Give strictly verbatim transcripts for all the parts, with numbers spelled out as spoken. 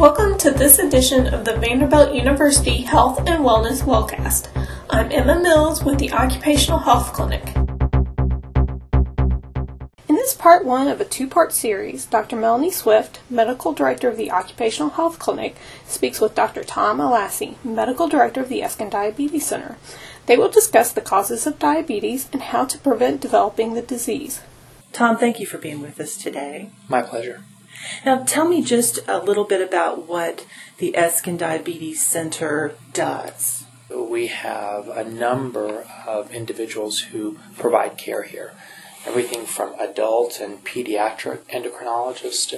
Welcome to this edition of the Vanderbilt University Health and Wellness Wellcast. I'm Emma Mills with the Occupational Health Clinic. In this part one of a two-part series, Doctor Melanie Swift, Medical Director of the Occupational Health Clinic, speaks with Doctor Tom Alassi, Medical Director of the Eskin Diabetes Center. They will discuss the causes of diabetes and how to prevent developing the disease. Tom, thank you for being with us today. My pleasure. Now, tell me just a little bit about what the Eskin Diabetes Center does. We have a number of individuals who provide care here. Everything from adult and pediatric endocrinologists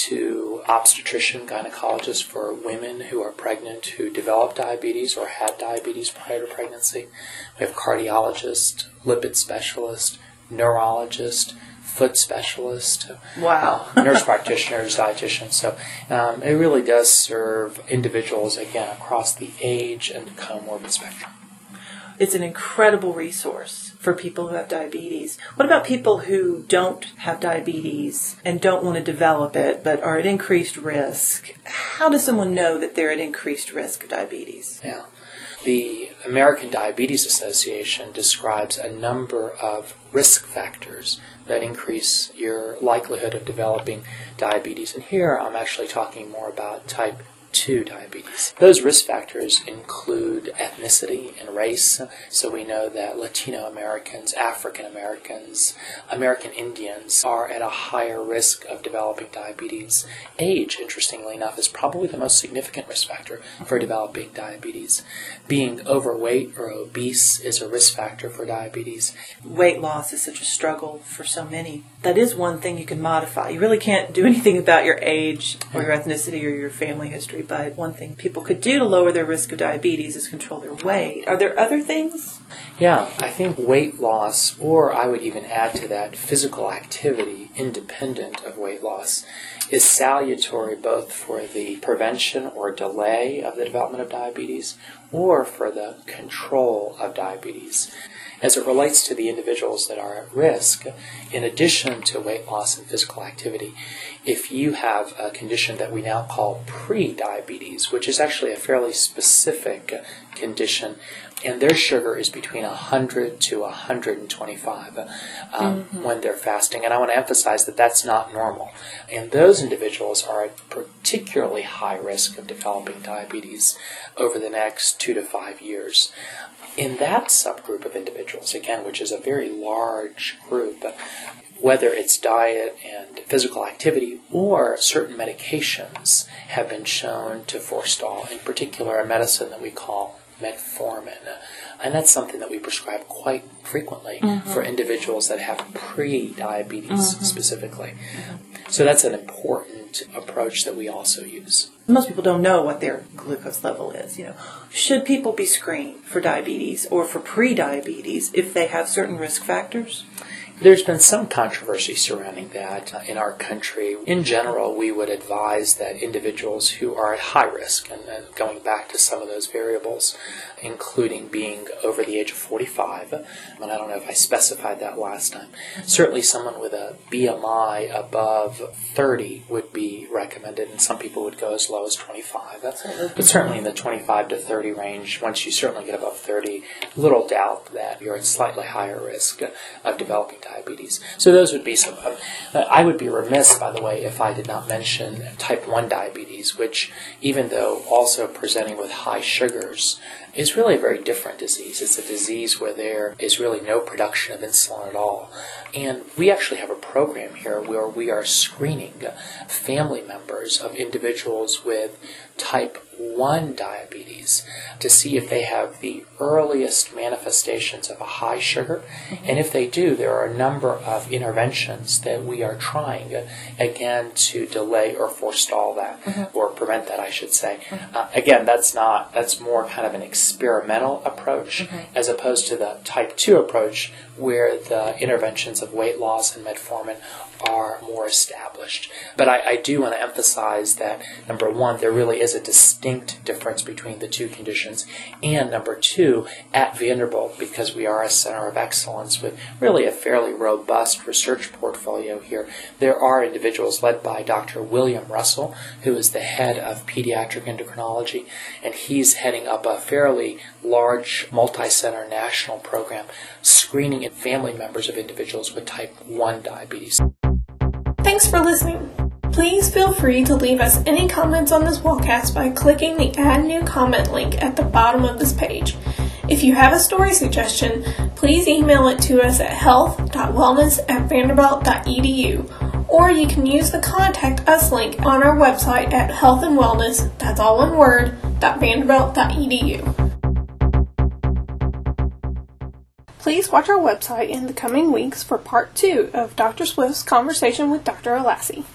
to obstetrician gynecologists for women who are pregnant who develop diabetes or had diabetes prior to pregnancy. We have cardiologists, lipid specialists, neurologists, foot specialist, wow, uh, nurse practitioners, dietitians. So um, it really does serve individuals, again, across the age and comorbid spectrum. It's an incredible resource for people who have diabetes. What about people who don't have diabetes and don't want to develop it but are at increased risk? How does someone know that they're at increased risk of diabetes? Yeah. The American Diabetes Association describes a number of risk factors that increase your likelihood of developing diabetes. And here I'm actually talking more about type two diabetes. Those risk factors include ethnicity and race. So we know that Latino Americans, African Americans, American Indians are at a higher risk of developing diabetes. Age, interestingly enough, is probably the most significant risk factor for developing diabetes. Being overweight or obese is a risk factor for diabetes. Weight loss is such a struggle for so many. That is one thing you can modify. You really can't do anything about your age or your ethnicity or your family history. But one thing people could do to lower their risk of diabetes is control their weight. Are there other things? Yeah, I think weight loss, or I would even add to that physical activity independent of weight loss, is salutary both for the prevention or delay of the development of diabetes or for the control of diabetes. As it relates to the individuals that are at risk, in addition to weight loss and physical activity, if you have a condition that we now call pre-diabetes, which is actually a fairly specific condition, and their sugar is between one hundred to one hundred twenty-five um, mm-hmm. when they're fasting. And I want to emphasize that that's not normal. And those individuals are at particularly high risk of developing diabetes over the next two to five years. In that subgroup of individuals, again, which is a very large group, whether it's diet and physical activity or certain medications have been shown to forestall, in particular a medicine that we call metformin. And that's something that we prescribe quite frequently mm-hmm. for individuals that have pre-diabetes mm-hmm. specifically. Mm-hmm. So that's an important approach that we also use. Most people don't know what their glucose level is. You know, should people be screened for diabetes or for pre-diabetes if they have certain risk factors? There's been some controversy surrounding that uh, in our country. In general, we would advise that individuals who are at high risk, and, and going back to some of those variables, including being over the age of forty-five, and I don't know if I specified that last time, certainly someone with a B M I above thirty would be recommended, and some people would go as low as twenty-five. But certainly in the twenty-five to thirty range, once you certainly get above thirty, little doubt that you're at slightly higher risk of developing diabetes. So those would be some. Uh, I would be remiss, by the way, if I did not mention type one diabetes, which, even though also presenting with high sugars, is really a very different disease. It's a disease where there is really no production of insulin at all. And we actually have a program here where we are screening family members of individuals with type one diabetes to see if they have the earliest manifestations of a high sugar. And if they do, there are a number of interventions that we are trying, again, to delay or forestall that, mm-hmm. or prevent that, I should say. Mm-hmm. Uh, again, that's not, that's more kind of an experimental approach, mm-hmm. as opposed to the type two approach, where the interventions of weight loss and metformin are more established. But I, I do want to emphasize that, number one, there really is a distinct difference between the two conditions, and number two, at Vanderbilt, because we are a center of excellence with really a fairly robust research portfolio here, there are individuals led by Doctor William Russell, who is the head of pediatric endocrinology, and he's heading up a fairly large multi-center national program screening in family members of individuals with type one diabetes. Thanks for listening. Please feel free to leave us any comments on this podcast by clicking the Add New Comment link at the bottom of this page. If you have a story suggestion, please email it to us at health dot wellness at vanderbilt dot e d u, or you can use the Contact Us link on our website at health and wellness, that's all one word, .vanderbilt dot e d u. Please watch our website in the coming weeks for part two of Doctor Swift's conversation with Doctor Alassi.